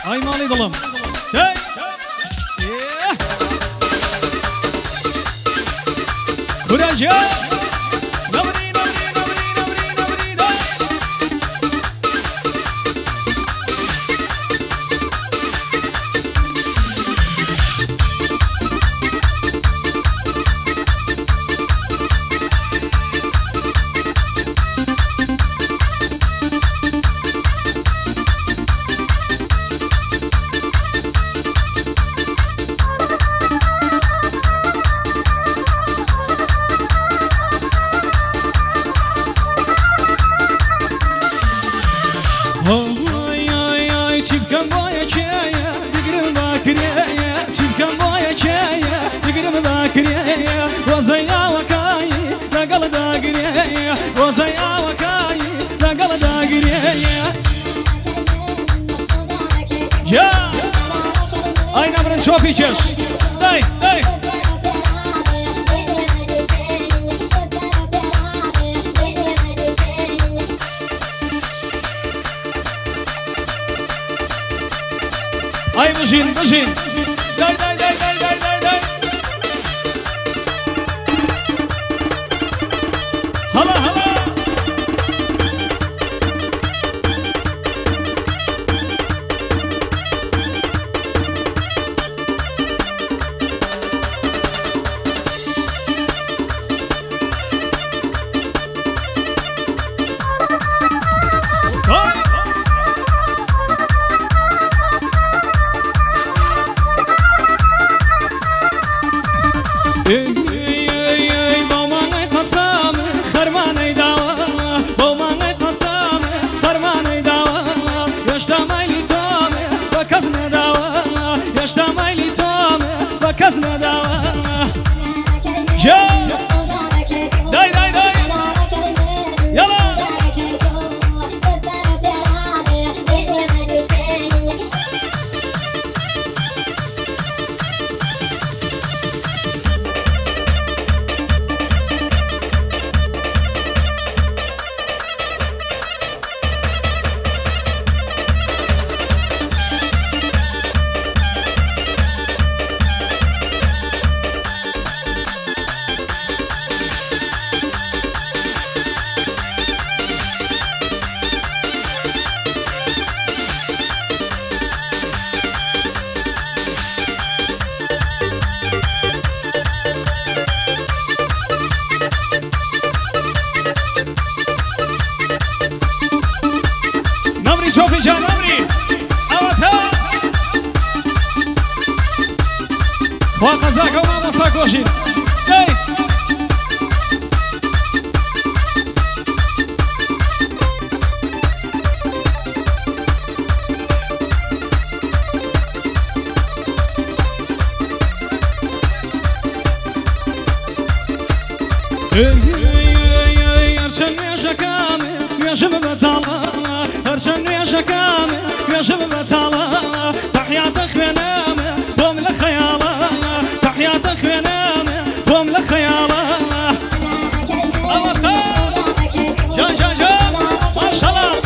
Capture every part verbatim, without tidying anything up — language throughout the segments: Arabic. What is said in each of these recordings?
Ay mali dalım. Hey. Kuraca. Nabri nabri nabri nabri nabri da. Oy oy oy çıpkan boya çaya Digirim bakriye çıpkan boya çaya Digirim bakriye Vazaya vakayı Dagal dagriye Vazaya vakayı Dagal dagriye Ya Ayna brin çok içiş Day day Ay bıжин, bıжин. Day day day day day day day. Hala hala. Ey ey ey Bağmanay tasam Karmanay dava Bağmanay tasam Karmanay dava Yaştamay litame Bakaz ne dava Yaştamay litame Bakaz ne dava Ya Day day day Yala Sofi can Amri Avata Fakaza kama masakoshi Hey Hey hey hey Arşan yaşakame Yaşım betala Arşan yaşakame Yaşım betala Tahyatı kvename Bom le khayala Tahyatı kvename Bom le khayala Avasa Can can can Maşallah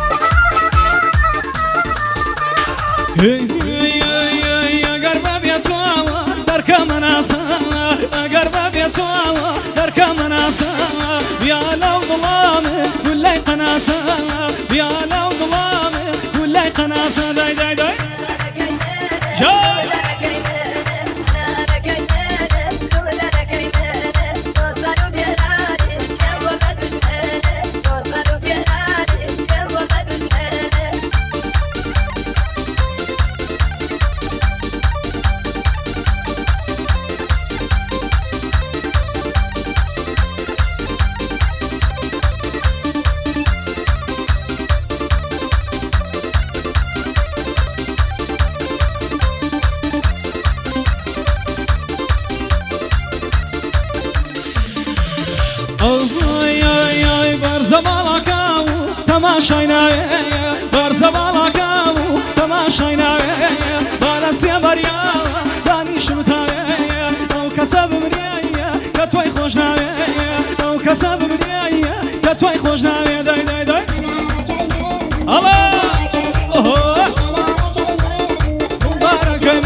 Hey hey hey hey agar babia to يا لو ظلامي ولا قناصة يا لو ظلامي ولا قناصة داي داي داي جاي تماشينا برزبالا كاو تماشينا بالاسيا بريا داني شمتايا او كسب مريا كتوي خوشنا او كسب مريا كتوي خوشنا داي داي داي الله اوه مبارك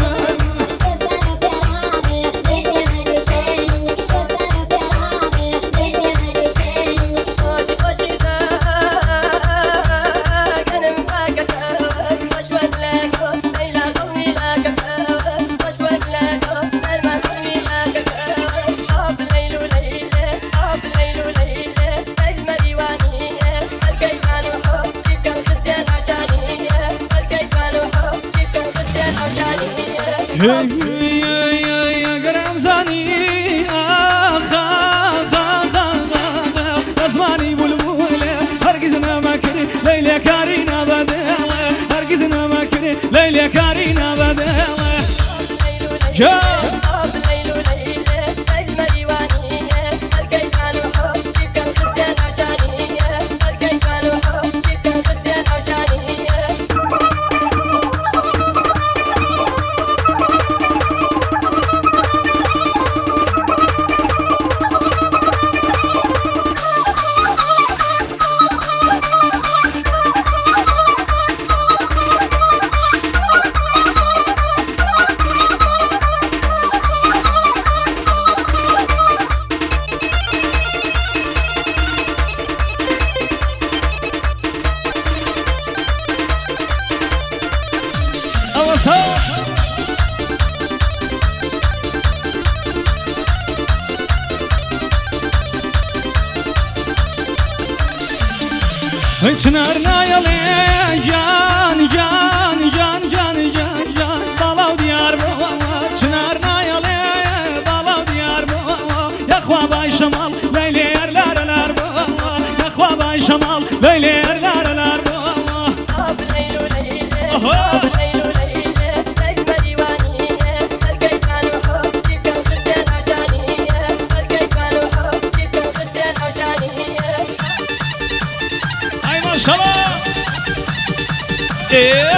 يا قرام زاني آخ آخ آخ آخ أزماني بلبولة هرقزنا مكري ليلة كارينا بدالة هرقزنا مكري ليلة كارينا بدالة جاء çınarına yalı can can can can can can Balav diyar baba çınarına yalı balav diyar baba Yakva bay şamal leyli yerlerler baba Yakva bay şamal leyli yerlerler baba Ab leylu leyle Ab leylu leyle Tekme divaniye Erkek ben uhub Çıkan kısyen aşaniye Erkek ben uhub Çıkan kısyen aşaniye Ay maşallah Yeah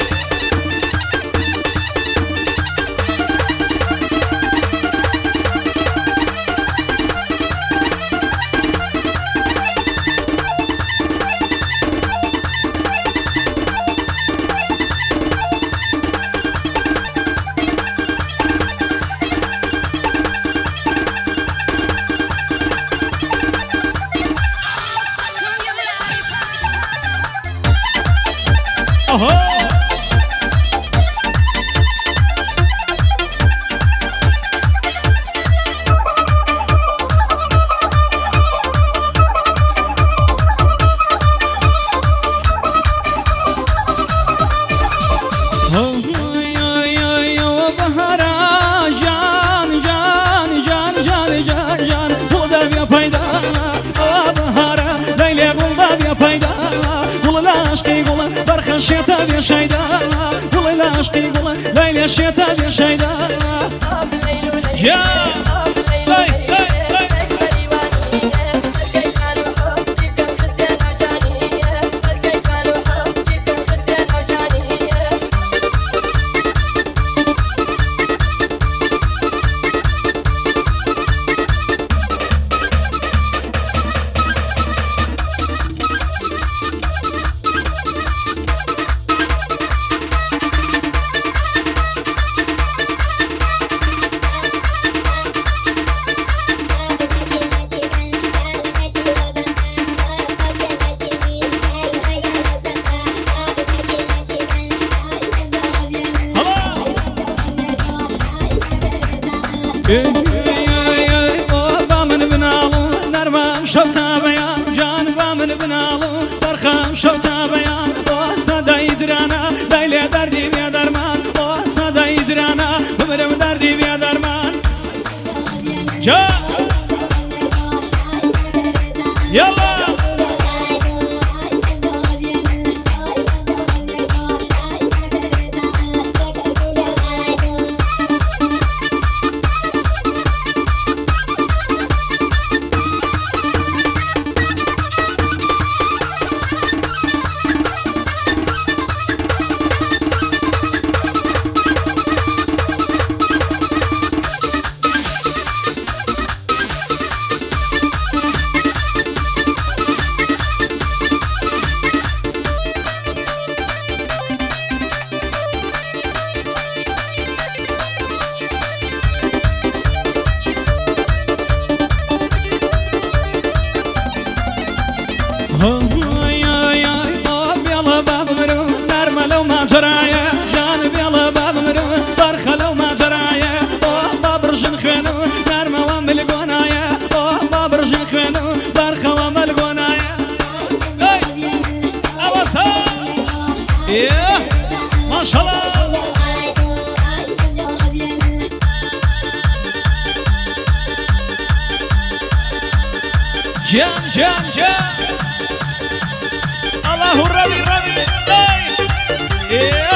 الشتاء يا شيدا يا با من بنالو نرمم شو تابیان جان با من بنالو برخم شو تابیان با صدای جرانا دیل دردی بیا درمان با صدای جرانا بمرم دردی بیا درمان جا یلا جرايا جان بيلا باب مرو برخلو ما جرايا بابرجن خينو نرمى وملقونايا بابرجن خينو برخا وملقونايا اوسا ايه ما شاء الله جان جان جان الله ربي ربي Yeah.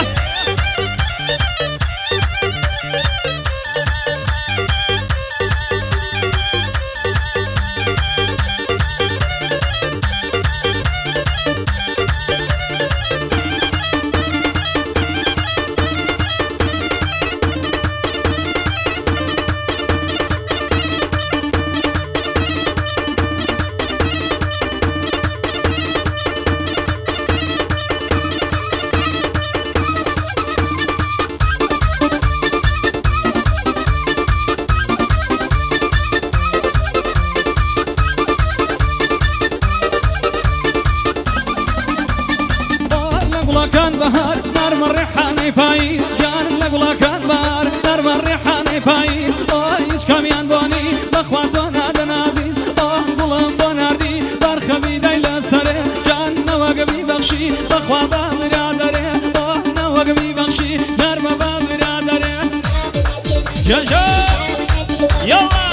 كان بهار نار مريحاني فايز جان لقلا كان بهار نار مريحاني فايز فايز كميان بوني بخواتونا دنازيز اه قلم بوناردي برخبي دايل سره جان نوقبي بخشي بخوابا برادره اه نوقبي بخشي نرمى برادره جا جا يلا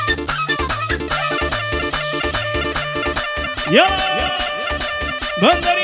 يلا بندر